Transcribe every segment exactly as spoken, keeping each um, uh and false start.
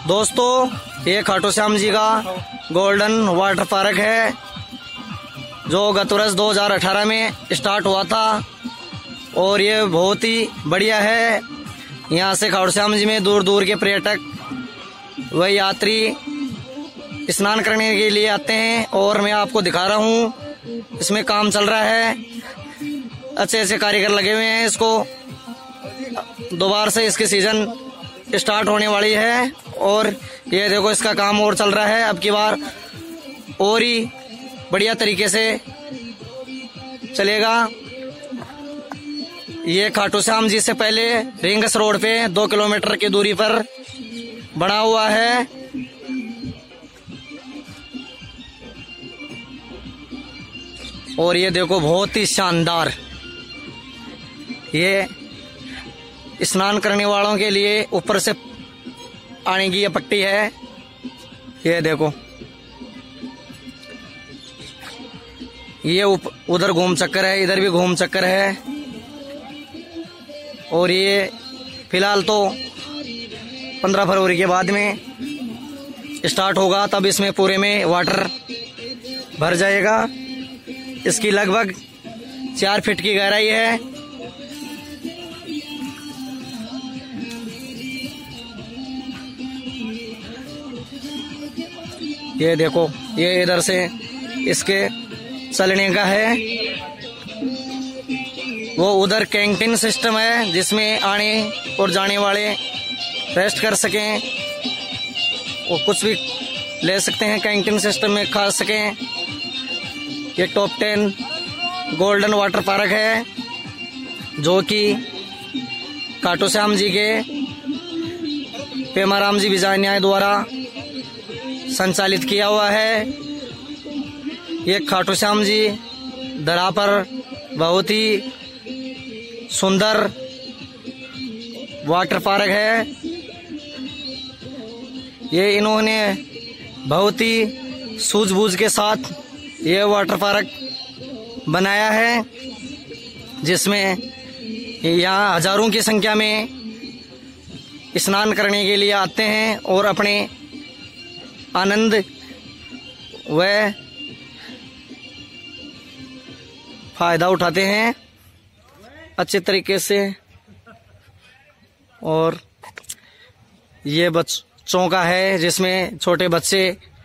दोस्तों, ये खाटू श्याम जी का गोल्डन वाटर पार्क है जो गत वर्ष दो हज़ार अठारह में स्टार्ट हुआ था और ये बहुत ही बढ़िया है। यहाँ से खाटू श्याम जी में दूर दूर के पर्यटक व यात्री स्नान करने के लिए आते हैं और मैं आपको दिखा रहा हूँ इसमें काम चल रहा है। अच्छे अच्छे कारीगर लगे हुए हैं। इसको दोबारा से इसकी सीजन स्टार्ट होने वाली है और ये देखो इसका काम और चल रहा है। अब की बार और ही बढ़िया तरीके से चलेगा। ये खाटू श्याम जी से पहले रिंगस रोड पे दो किलोमीटर की दूरी पर बना हुआ है। और ये देखो बहुत ही शानदार, ये स्नान करने वालों के लिए ऊपर से आने की ये पट्टी है। ये देखो ये उधर घूम चक्कर है, इधर भी घूम चक्कर है। और ये फिलहाल तो पंद्रह फरवरी के बाद में स्टार्ट होगा, तब इसमें पूरे में वाटर भर जाएगा। इसकी लगभग चार फीट की गहराई है। ये देखो ये इधर से इसके चलने का है। वो उधर कैंटीन सिस्टम है जिसमें आने और जाने वाले रेस्ट कर सकें, वो कुछ भी ले सकते हैं, कैंटीन सिस्टम में खा सकें। ये top ten golden water park है जो कि खाटू श्याम जी के पेमाराम जी बिजान्याय द्वारा संचालित किया हुआ है। ये खाटू श्याम जी दरा पर बहुत ही सुंदर वाटर पार्क है। ये इन्होंने बहुत ही सूझबूझ के साथ ये वाटर पार्क बनाया है जिसमें यहाँ हजारों की संख्या में स्नान करने के लिए आते हैं और अपने आनंद व फायदा उठाते हैं अच्छे तरीके से। और ये बच्चों का है जिसमें छोटे बच्चे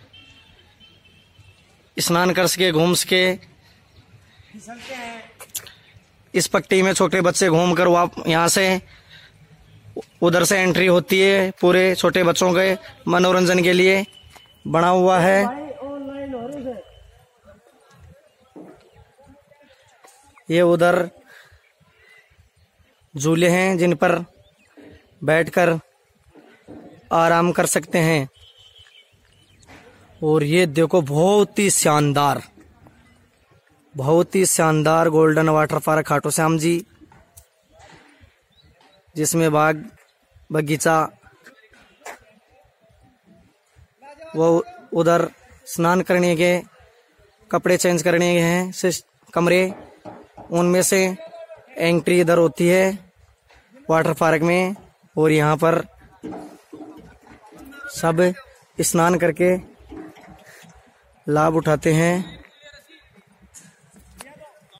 स्नान कर सके, घूम सके। इस पट्टी में छोटे बच्चे घूमकर वाप यहाँ से उधर से एंट्री होती है। पूरे छोटे बच्चों के मनोरंजन के लिए बना हुआ है। ये उधर झूले हैं जिन पर बैठकर आराम कर सकते हैं। और ये देखो बहुत ही शानदार, बहुत ही शानदार golden water park Khatu Shyam ji, जिसमें बाग बगीचा, वो उधर स्नान करने के कपड़े चेंज करने के हैं कमरे, उनमें से एंट्री इधर होती है वाटर पार्क में। और यहाँ पर सब स्नान करके लाभ उठाते हैं।